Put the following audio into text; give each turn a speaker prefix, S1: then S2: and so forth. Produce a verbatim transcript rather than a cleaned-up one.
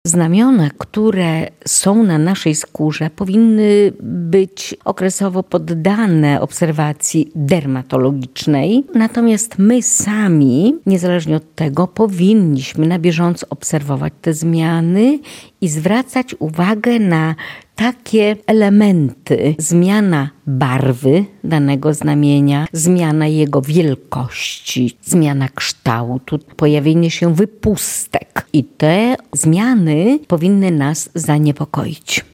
S1: Znamiona, które są na naszej skórze, powinny być okresowo poddane obserwacji dermatologicznej, natomiast my sami, niezależnie od tego, powinniśmy na bieżąco obserwować te zmiany i zwracać uwagę na takie elementy: zmiana barwy danego znamienia, zmiana jego wielkości, zmiana kształtu, pojawienie się wypustek. I te zmiany powinny nas zaniepokoić.